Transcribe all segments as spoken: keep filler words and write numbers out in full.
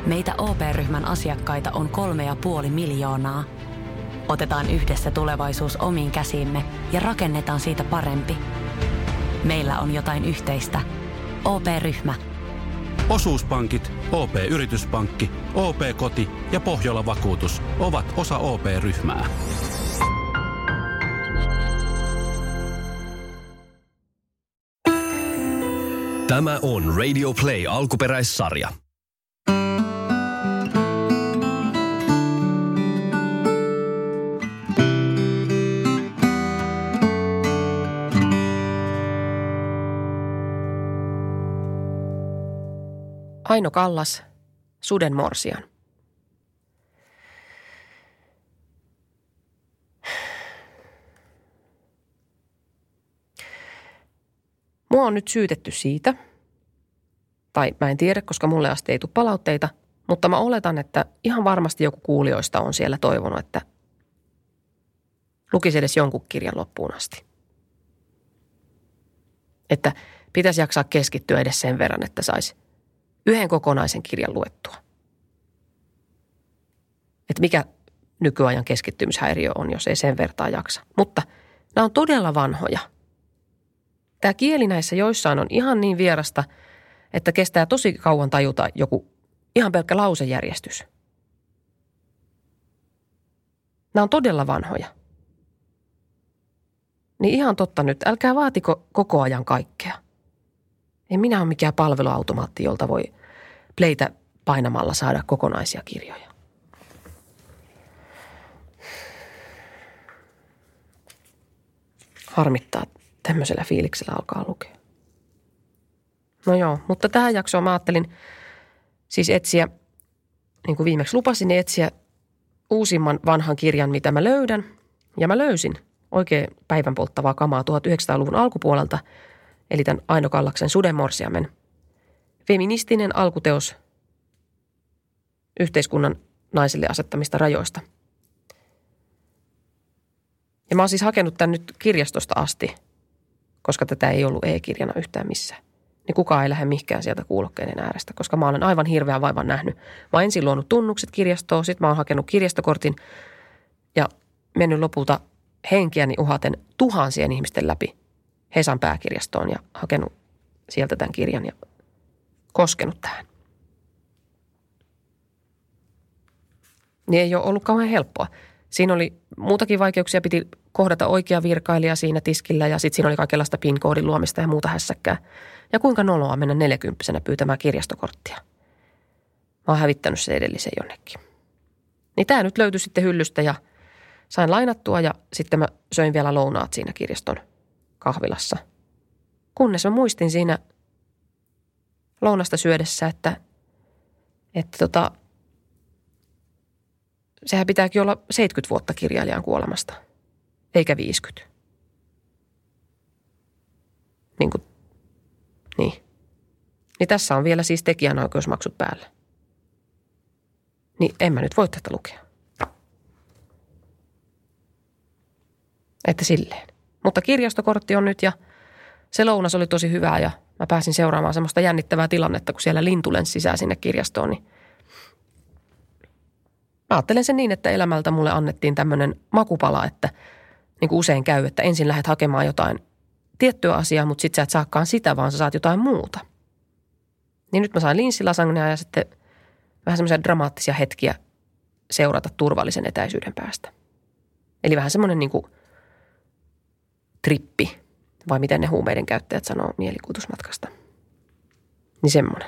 Meitä O P-ryhmän asiakkaita on kolme ja puoli miljoonaa. Otetaan yhdessä tulevaisuus omiin käsiimme ja rakennetaan siitä parempi. Meillä on jotain yhteistä. O P-ryhmä. Osuuspankit, O P-yrityspankki, O P-koti ja Pohjola-vakuutus ovat osa O P-ryhmää. Tämä on Radio Play alkuperäissarja. Aino Kallas, Suden morsian. Mua on nyt syytetty siitä, tai mä en tiedä, koska mulle asti ei tule palautteita, mutta mä oletan, että ihan varmasti joku kuulijoista on siellä toivonut, että lukisi edes jonkun kirjan loppuun asti. Että pitäisi jaksaa keskittyä edes sen verran, että saisi yhden kokonaisen kirjan luettua. Että mikä nykyajan keskittymishäiriö on, jos ei sen vertaa jaksa. Mutta nämä on todella vanhoja. Tämä kieli näissä joissain on ihan niin vierasta, että kestää tosi kauan tajuta joku ihan pelkkä lausejärjestys. Nämä on todella vanhoja. Niin ihan totta nyt, älkää vaatiko koko ajan kaikkea. Ei minä ole mikään palveluautomaatti, jolta voi playtä painamalla saada kokonaisia kirjoja. Harmittaa, tämmöisellä fiiliksellä alkaa lukea. No joo, mutta tähän jaksoon mä ajattelin siis etsiä, niin kuin viimeksi lupasin, niin etsiä uusimman vanhan kirjan, mitä mä löydän. Ja mä löysin oikein päivänpolttavaa kamaa tuhatyhdeksänsataaluvun alkupuolelta, eli tämän Aino Kallaksen Suden morsiamen. Feministinen alkuteos yhteiskunnan naisille asettamista rajoista. Ja mä oon siis hakenut tämän nyt kirjastosta asti, koska tätä ei ollut e-kirjana yhtään missään. Niin kukaan ei lähde mihinkään sieltä kuulokkeiden äärestä, koska mä olen aivan hirveän vaivan nähnyt. Mä oon ensin luonut tunnukset kirjastoon, sit mä oon hakenut kirjastokortin ja mennyt lopulta henkiäni uhaten tuhansien ihmisten läpi Hesan pääkirjastoon ja hakenut sieltä tämän kirjan ja koskenut tähän. Niin ei ole ollut kauhean helppoa. Siinä oli muutakin vaikeuksia, piti kohdata oikea virkailija siinä tiskillä ja sitten siinä oli kaikenlaista PIN-koodin luomista ja muuta hässäkkää. Ja kuinka noloa mennä neljäkymppisenä pyytämään kirjastokorttia. Mä oon hävittänyt se edellisen jonnekin. Niin tää nyt löytyi sitten hyllystä ja sain lainattua ja sitten mä söin vielä lounaat siinä kirjaston kahvilassa. Kunnes mä muistin siinä lounasta syödessä, että, että tota, sehän pitääkin olla seitsemänkymmentä vuotta kirjailijan kuolemasta, eikä viisikymmentä. Niin kuin, niin. Niin tässä on vielä siis tekijänoikeusmaksut päällä. Niin en mä nyt voi tätä lukea. Että silleen. Mutta kirjastokortti on nyt ja se lounas oli tosi hyvää ja mä pääsin seuraamaan semmoista jännittävää tilannetta, kun siellä lintu lensi sisään sinne kirjastoon, niin mä ajattelen sen niin, että elämältä mulle annettiin tämmöinen makupala, että niin kuin usein käy, että ensin lähdet hakemaan jotain tiettyä asiaa, mutta sit sä et saakaan sitä, vaan sä saat jotain muuta. Niin nyt mä sain linssilasagnia ja sitten vähän semmoisia dramaattisia hetkiä seurata turvallisen etäisyyden päästä. Eli vähän semmoinen niin kuin trippi, vai miten ne huumeiden käyttäjät sanoo mielikuvitusmatkasta. Niin semmoinen.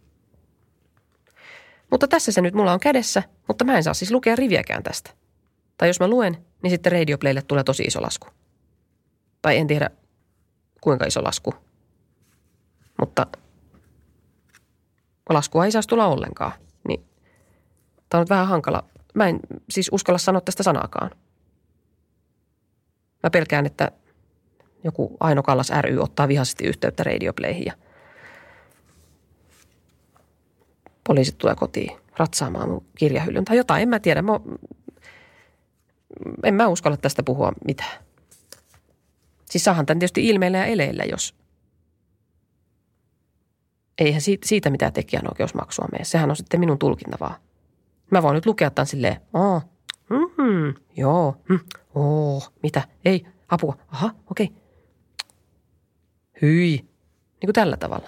Mutta tässä se nyt mulla on kädessä, mutta mä en saa siis lukea riviäkään tästä. Tai jos mä luen, niin sitten Radio Playlle tulee tosi iso lasku. Tai en tiedä kuinka iso lasku. Mutta laskua ei saisi tulla ollenkaan. Niin tää on nyt vähän hankala. Mä en siis uskalla sanoa tästä sanaakaan. Mä pelkään, että joku Aino Kallas ry ottaa vihaisesti yhteyttä Radio Playhin ja poliisit tulee kotiin ratsaamaan mun kirjahyllyn tai jotain. En mä tiedä. Mä, en mä uskalla tästä puhua mitään. Siis saahan tämän tietysti ilmeillä ja eleillä, jos eihän siitä, siitä mitään tekijänoikeusmaksua mene. Sehän on sitten minun tulkinta vaan. Mä voin nyt lukea tämän silleen, aa, mm-hmm, joo, mm, oo, mitä, ei, apua, aha, okei. Okay. Hyi, niin kuin tällä tavalla.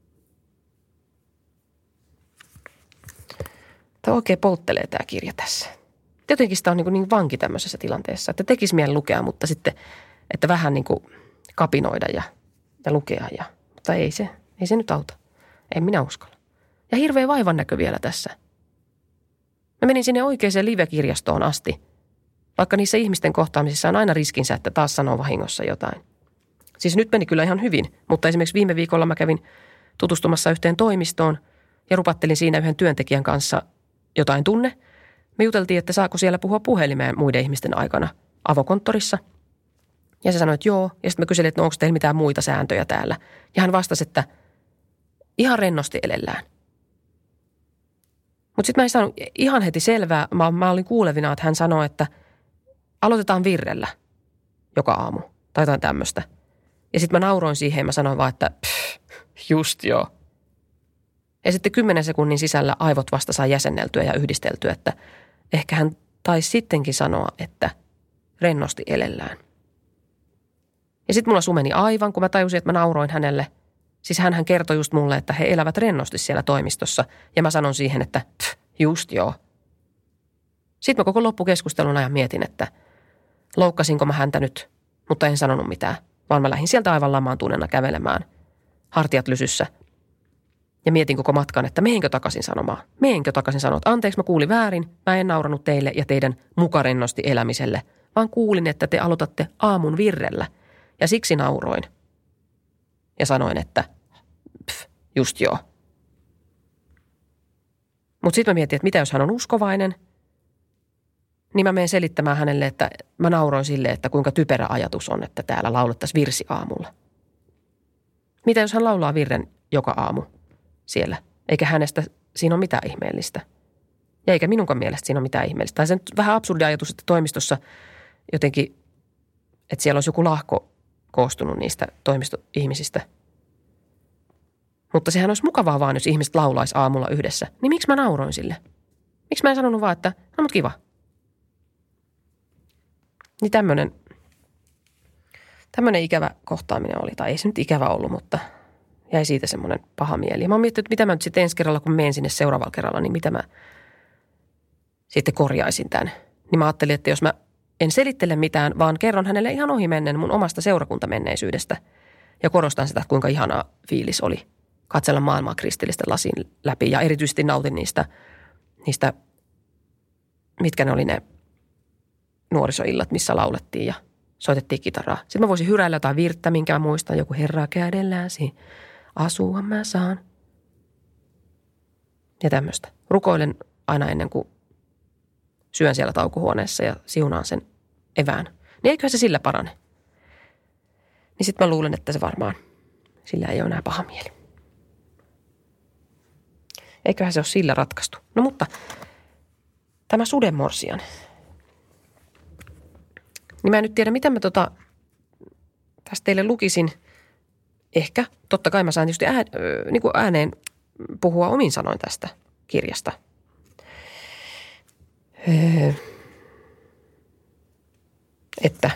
Tämä oikein polttelee tämä kirja tässä. Jotenkin sitä on niin, niin vanki tämmöisessä tilanteessa, että tekisi mieli lukea, mutta sitten, että vähän niin kuin kapinoida ja, ja lukea. Ja, mutta ei se, ei se nyt auta. En minä uskalla. Ja hirveä vaivan näkö vielä tässä. Mä menin sinne oikeaan live-kirjastoon asti, vaikka niissä ihmisten kohtaamisissa on aina riskinsä, että taas sanoo vahingossa jotain. Siis nyt meni kyllä ihan hyvin, mutta esimerkiksi viime viikolla mä kävin tutustumassa yhteen toimistoon ja rupattelin siinä yhden työntekijän kanssa jotain tunne. Me juteltiin, että saako siellä puhua puhelimeen muiden ihmisten aikana avokonttorissa. Ja se sanoi, että joo. Ja sitten mä kyselin, että no onko teillä mitään muita sääntöjä täällä. Ja hän vastasi, että ihan rennosti elellään. Mutta sitten mä en saanut ihan heti selvää. Mä, mä olin kuulevina, että hän sanoi, että aloitetaan virrellä joka aamu. Tai jotain tämmöistä. Ja sitten mä nauroin siihen ja mä sanoin vaan, että pff, just joo. Ja sitten kymmenen sekunnin sisällä aivot vasta saa jäsenneltyä ja yhdisteltyä, että ehkä hän taisi sittenkin sanoa, että rennosti elellään. Ja sitten mulla sumeni aivan, kun mä tajusin, että mä nauroin hänelle. Siis hänhän kertoi just mulle, että he elävät rennosti siellä toimistossa. Ja mä sanon siihen, että pff, just joo. Sitten mä koko loppukeskustelun ajan mietin, että loukkasinko mä häntä nyt, mutta en sanonut mitään. Vaan mä lähdin sieltä aivan lamaantuneena kävelemään, hartiat lysyssä. Ja mietin koko matkan, että mehenkö takaisin sanomaan. Mehenkö takaisin sanoa, että anteeksi mä kuulin väärin, mä en nauranut teille ja teidän mukarennosti elämiselle, vaan kuulin, että te aloitatte aamun virrellä. Ja siksi nauroin. Ja sanoin, että pff, just joo. Mutta sitten mä mietin, että mitä jos hän on uskovainen, niin mä menen selittämään hänelle, että mä nauroin sille, että kuinka typerä ajatus on, että täällä laulettaisiin virsi aamulla. Mitä jos hän laulaa virren joka aamu siellä, eikä hänestä siinä ole mitään ihmeellistä. Ja eikä minunkaan mielestä siinä ole mitään ihmeellistä. Tai se on vähän absurdi ajatus, että toimistossa jotenkin, että siellä olisi joku lahko koostunut niistä toimistoihmisistä. Mutta sehän olisi mukavaa vaan, jos ihmiset laulaisi aamulla yhdessä. Niin miksi mä nauroin sille? Miksi mä en sanonut vaan, että no mut kiva. Niin tämmöinen, tämmöinen ikävä kohtaaminen oli. Tai ei se nyt ikävä ollut, mutta jäi siitä semmoinen paha mieli. Mä oon miettinyt, että mitä mä nyt sitten ensi kerralla, kun menen sinne seuraavalla kerralla, niin mitä mä sitten korjaisin tämän. Niin mä ajattelin, että jos mä en selittele mitään, vaan kerron hänelle ihan ohimennen mun omasta seurakuntamenneisyydestä. Ja korostan sitä, kuinka ihanaa fiilis oli katsella maailmaa kristillisten lasin läpi. Ja erityisesti nautin niistä, niistä mitkä ne oli ne nuorisoillat, missä laulettiin ja soitettiin kitaraa. Sitten mä voisin hyräillä jotain virttä, minkä mä muistan. Joku herra kädelläsi, asua mä saan. Ja tämmöistä. Rukoilen aina ennen kuin syön siellä taukohuoneessa ja siunaan sen evään. Niin eiköhän se sillä parane. Niin sitten mä luulen, että se varmaan, sillä ei ole enää paha mieli. Eiköhän se ole sillä ratkaistu. No mutta tämä sudenmorsian. Niin mä en nyt tiedä, mitä mä tota, tästä teille lukisin. Ehkä, totta kai mä saan tietysti ää, niin kuin ääneen puhua omin sanoin tästä kirjasta. Öö, että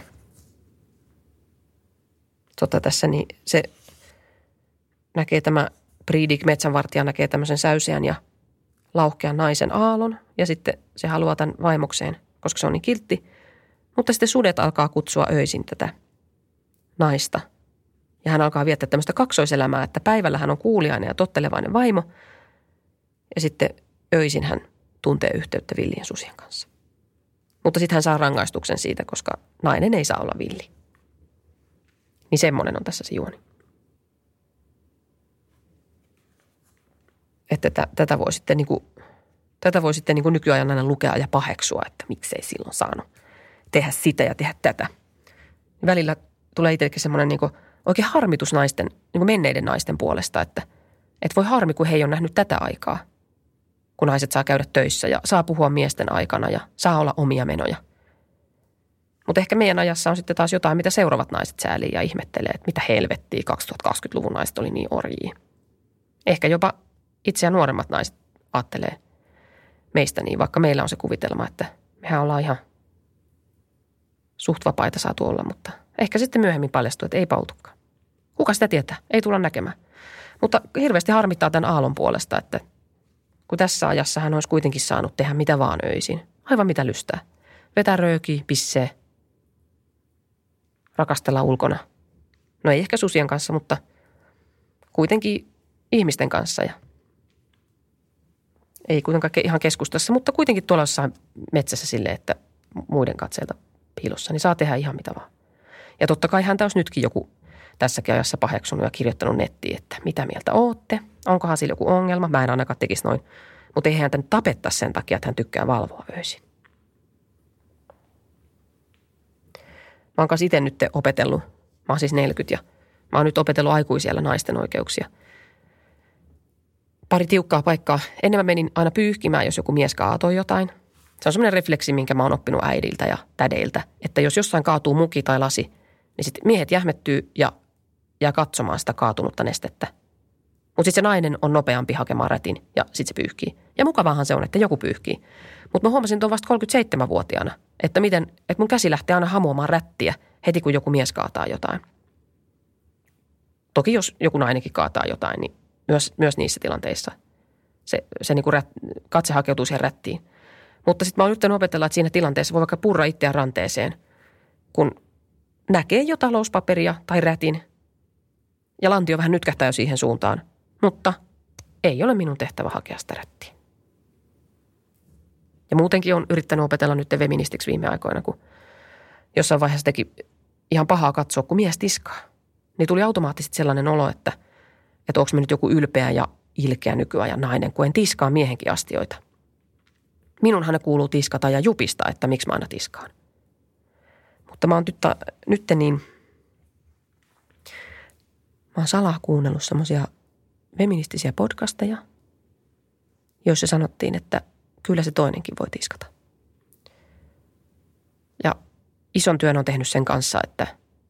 tota tässä niin se näkee tämä Pridik metsänvartija näkee tämmöisen säyseän ja lauhkean naisen aallon ja sitten se haluaa tämän vaimokseen, koska se on niin kiltti. Mutta sitten sudet alkaa kutsua öisin tätä naista. Ja hän alkaa viettää tämmöistä kaksoiselämää, että päivällä hän on kuuliainen ja tottelevainen vaimo. Ja sitten öisin hän tuntee yhteyttä villien susien kanssa. Mutta sitten hän saa rangaistuksen siitä, koska nainen ei saa olla villi. Niin semmoinen on tässä se juoni. Että tätä, tätä voi sitten, niin kuin, tätä voi sitten niin kuin nykyajan aina lukea ja paheksua, että miksei silloin saanut tehdä sitä ja tehdä tätä. Välillä tulee itsellekin semmoinen niin kuin oikein harmitus naisten, niin kuin menneiden naisten puolesta, että, että voi harmi, kun he ei ole nähnyt tätä aikaa. Kun naiset saa käydä töissä ja saa puhua miesten aikana ja saa olla omia menoja. Mutta ehkä meidän ajassa on sitten taas jotain, mitä seuraavat naiset säälii ja ihmettelee, että mitä helvettiä kaksituhattakaksikymmentäluvun naiset oli niin orjia. Ehkä jopa itseä nuoremmat naiset ajattelee meistä niin, vaikka meillä on se kuvitelma, että mehän ollaan ihan suht vapaita saatu olla, mutta ehkä sitten myöhemmin paljastuu, että ei pautukaan. Kuka sitä tietää? Ei tulla näkemään. Mutta hirveästi harmittaa tämän Aallon puolesta, että kun tässä ajassa hän olisi kuitenkin saanut tehdä mitä vaan öisin. Aivan mitä lystää. Vetää röökiä, pissee, rakastella ulkona. No ei ehkä susien kanssa, mutta kuitenkin ihmisten kanssa ja ei kuitenkaan ihan keskustassa, mutta kuitenkin tuolla jossain metsässä silleen, että muiden katseilta piilossa, niin saa tehdä ihan mitä vaan. Ja totta kai häntä olisi nytkin joku tässäkin ajassa paheksunut ja kirjoittanut nettiin, että mitä mieltä ootte, onkohan sillä joku ongelma. Mä en ainakaan tekisi noin, mutta eihän häntä nyt tapettaisi sen takia, että hän tykkää valvoa öisin. Mä oon kanssa itse nyt opetellut, mä oon siis neljäkymmentä ja mä oon nyt opetellut aikuisiellä naisten oikeuksia. Pari tiukkaa paikkaa. Ennen mä menin aina pyyhkimään, jos joku mies kaatoi jotain. Se on semmoinen refleksi, minkä mä oon oppinut äidiltä ja tädeiltä, että jos jossain kaatuu muki tai lasi, niin sitten miehet jähmettyy ja jää katsomaan sitä kaatunutta nestettä. Mutta sitten se nainen on nopeampi hakemaan rätin ja sitten se pyyhkii. Ja mukavaahan se on, että joku pyyhkii. Mutta mä huomasin tuon vasta kolmekymmentäseitsemänvuotiaana, että miten, että mun käsi lähtee aina hamuamaan rättiä heti, kun joku mies kaataa jotain. Toki jos joku nainenkin kaataa jotain, niin myös, myös niissä tilanteissa se, se niinku rät, katse hakeutuu siihen rättiin. Mutta sitten mä oon yrittänyt opetella, että siinä tilanteessa voi vaikka purra itseään ranteeseen, kun näkee jo talouspaperia tai rätin ja lantio vähän nytkähtää jo siihen suuntaan, mutta ei ole minun tehtävä hakea sitä rättiä. Ja muutenkin on yrittänyt opetella nyt feministiksi viime aikoina, kun jossain vaiheessa teki ihan pahaa katsoa, kun mies tiskaa. Niin tuli automaattisesti sellainen olo, että, että onko me nyt joku ylpeä ja ilkeä nykyajan nainen, kun en tiskaa miehenkin astioita. Minunhan ne kuuluu tiskata ja jupista, että miksi mä aina tiskaan. Mutta mä oon nyt, nyt niin, mä oon salaa kuunnellut semmoisia feministisiä podcasteja, joissa sanottiin, että kyllä se toinenkin voi tiskata. Ja ison työn on tehnyt sen kanssa, että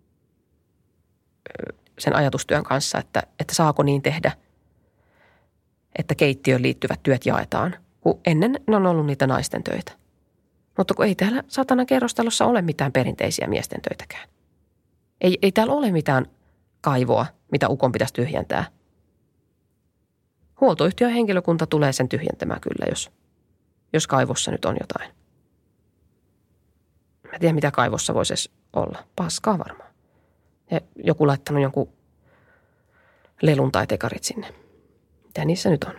sen ajatustyön kanssa, että, että saako niin tehdä, että keittiöön liittyvät työt jaetaan, kun ennen ne on ollut niitä naisten töitä. Mutta kun ei täällä satana kerrostalossa ole mitään perinteisiä miesten töitäkään. Ei, ei täällä ole mitään kaivoa, mitä ukon pitäisi tyhjentää. Huoltoyhtiön henkilökunta tulee sen tyhjentämään kyllä, jos, jos kaivossa nyt on jotain. Mä en tiedä, mitä kaivossa voisi edes olla. Paskaa varmaan. Ja joku laittanut jonkun lelun tai tekarit sinne. Mitä niissä nyt on?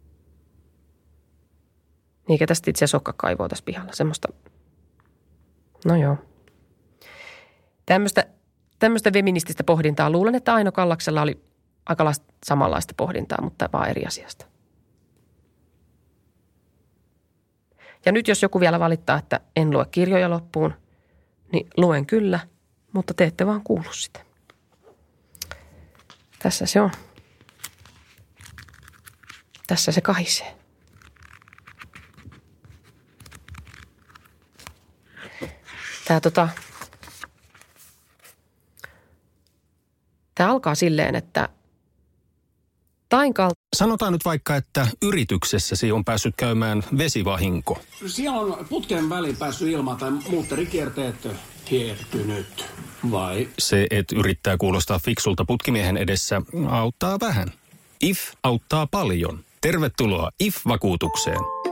Eikä tästä itse asiassa olekaan kaivoa tässä pihalla. Semmoista, no joo. Tämmöistä, tämmöistä feminististä pohdintaa. Luulen, että Aino Kallaksella oli aika samanlaista pohdintaa, mutta vaan eri asiasta. Ja nyt jos joku vielä valittaa, että en lue kirjoja loppuun, niin luen kyllä, mutta te ette vaan kuulu sitä. Tässä se on. Tässä se kahisee. Tämä tota, tämä alkaa silleen, että Tainkal... Sanotaan nyt vaikka, että yrityksessäsi on päässyt käymään vesivahinko. Siellä on putken väliin päässyt ilmaan tai muutterikierteet hiertynyt, vai? Se, että yrittää kuulostaa fiksulta putkimiehen edessä, auttaa vähän. I F auttaa paljon. Tervetuloa I F-vakuutukseen.